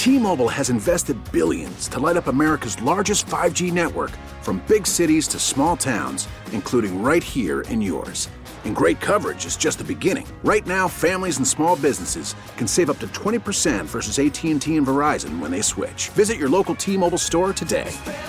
T-Mobile has invested billions to light up America's largest 5G network, from big cities to small towns, including right here in yours. And great coverage is just the beginning. Right now, families and small businesses can save up to 20% versus AT&T and Verizon when they switch. Visit your local T-Mobile store today.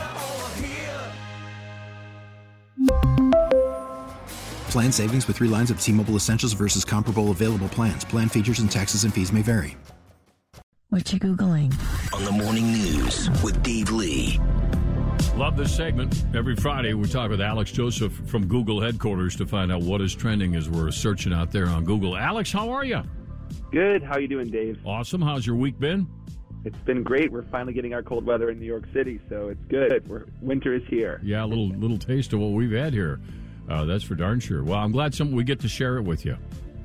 Plan savings with 3 lines of T-Mobile Essentials versus comparable available plans. Plan features and taxes and fees may vary. What you Googling? On the Morning News with Dave Lee. Love this segment. Every Friday we talk with Alex Joseph from Google headquarters to find out what is trending as we're searching out there on Google. Alex, how are you? Good. How you doing, Dave? Awesome. How's your week been? It's been great. We're finally getting our cold weather in New York City, so it's good. Winter is here. Yeah, a little taste of what we've had here. That's for darn sure. Well, I'm glad we get to share it with you.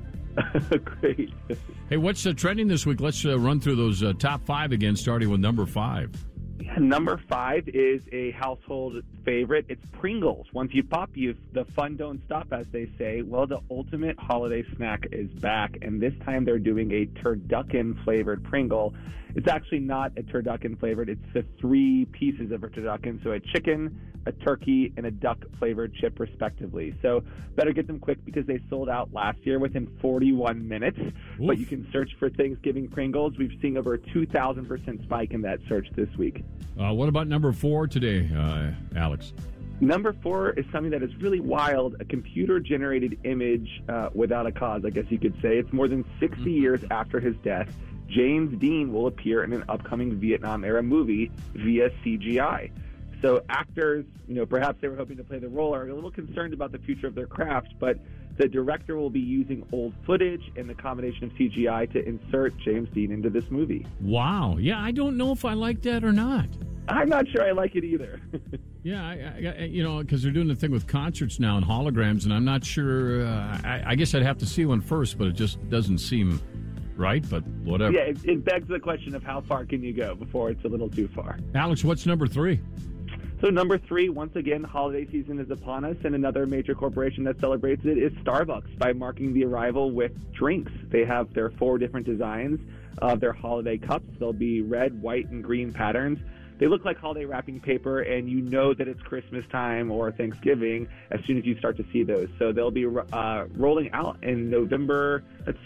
Great. Hey, what's trending this week? Let's run through those top 5 again, starting with number 5. Yeah, number 5 is a household favorite. It's Pringles. Once you pop, the fun don't stop, as they say. Well, the ultimate holiday snack is back, and this time they're doing a turducken-flavored Pringle. It's actually not a turducken-flavored. It's the 3 pieces of a turducken, so a chicken, a turkey, and a duck-flavored chip, respectively. So better get them quick because they sold out last year within 41 minutes. Oof. But you can search for Thanksgiving Pringles. We've seen over a 2,000% spike in that search this week. What about number 4 today, Alex? Number 4 is something that is really wild, a computer-generated image without a cause, I guess you could say. It's more than 60 years after his death. James Dean will appear in an upcoming Vietnam-era movie via CGI. So actors, perhaps they were hoping to play the role, are a little concerned about the future of their craft, but the director will be using old footage and the combination of CGI to insert James Dean into this movie. Wow. Yeah, I don't know if I like that or not. I'm not sure I like it either. Yeah, because they're doing the thing with concerts now and holograms, and I'm not sure. I guess I'd have to see one first, but it just doesn't seem right, but whatever. Yeah, it begs the question of how far can you go before it's a little too far. Alex, what's number 3? So number 3, once again, holiday season is upon us, and another major corporation that celebrates it is Starbucks by marking the arrival with drinks. They have their 4 different designs of their holiday cups. They'll be red, white, and green patterns. They look like holiday wrapping paper, and you know that it's Christmas time or Thanksgiving as soon as you start to see those. So they'll be rolling out in November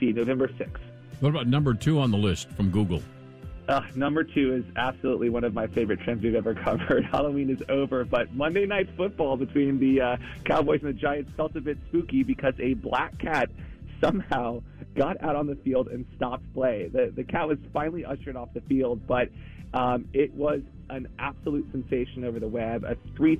6th. What about number 2 on the list from Google? Number 2 is absolutely one of my favorite trends we've ever covered. Halloween is over, but Monday Night Football between the Cowboys and the Giants felt a bit spooky because a black cat somehow got out on the field and stopped play. The cat was finally ushered off the field, but it was an absolute sensation over the web, a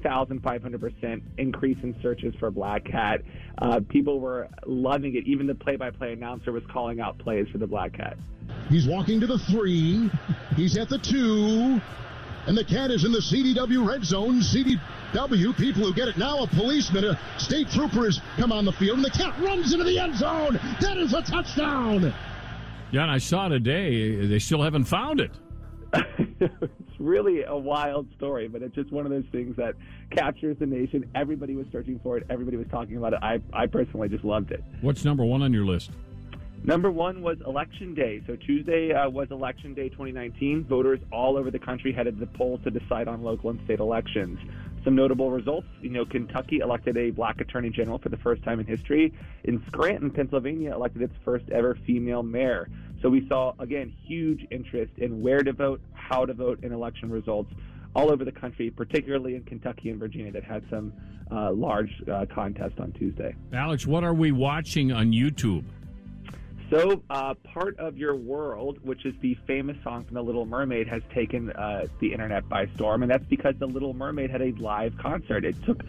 3,500% increase in searches for Black Cat. People were loving it. Even the play-by-play announcer was calling out plays for the Black Cat. He's walking to the 3. He's at the 2. And the cat is in the CDW red zone. CDW, people who get it now, a policeman, a state trooper has come on the field, and the cat runs into the end zone. That is a touchdown. Yeah, and I saw today, they still haven't found it. It's really a wild story, but it's just one of those things that captures the nation. Everybody was searching for it. Everybody was talking about it. I personally just loved it. What's number 1 on your list? Number 1 was Election Day. So Tuesday was Election Day 2019. Voters all over the country headed to the polls to decide on local and state elections. Some notable results, Kentucky elected a black attorney general for the first time in history. In Scranton, Pennsylvania elected its first ever female mayor. So we saw, again, huge interest in where to vote, how to vote in election results all over the country, particularly in Kentucky and Virginia that had some large contests on Tuesday. Alex, what are we watching on YouTube? So Part of Your World, which is the famous song from The Little Mermaid, has taken the internet by storm, and that's because The Little Mermaid had a live concert. It took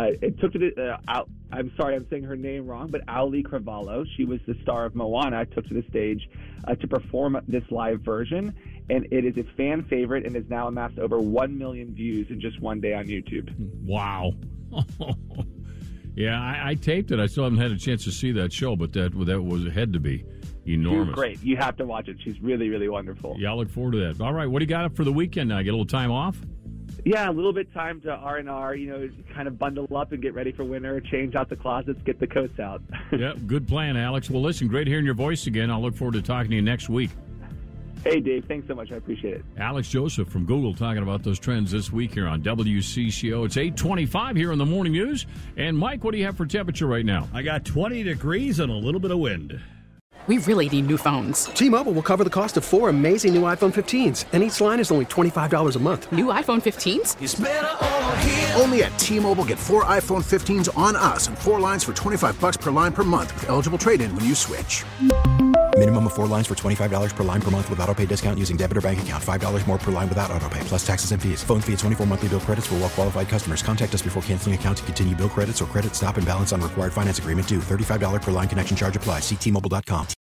I'm sorry, I'm saying her name wrong, but Auli Cravalho, she was the star of Moana, took to the stage to perform this live version, and it is a fan favorite and has now amassed over 1 million views in just one day on YouTube. Wow. Yeah, I taped it. I still haven't had a chance to see that show, but that had to be enormous. She's great. You have to watch it. She's really, really wonderful. Yeah, I look forward to that. All right, what do you got up for the weekend now? Get a little time off? Yeah, a little bit time to R&R, kind of bundle up and get ready for winter, change out the closets, get the coats out. Yeah, good plan, Alex. Well, listen, great hearing your voice again. I'll look forward to talking to you next week. Hey, Dave. Thanks so much. I appreciate it. Alex Joseph from Google talking about those trends this week here on WCCO. It's 8:25 here in the morning news. And, Mike, what do you have for temperature right now? I got 20 degrees and a little bit of wind. We really need new phones. T-Mobile will cover the cost of 4 amazing new iPhone 15s, and each line is only $25 a month. New iPhone 15s? It's better over here. Only at T-Mobile, get 4 iPhone 15s on us and 4 lines for $25 per line per month with eligible trade-in when you switch. Minimum of 4 lines for $25 per line per month with autopay discount using debit or bank account. $5 more per line without autopay, plus taxes and fees. Phone fee at 24 monthly bill credits for well-qualified customers. Contact us before canceling account to continue bill credits or credit stop and balance on required finance agreement due. $35 per line connection charge applies. See T-Mobile.com.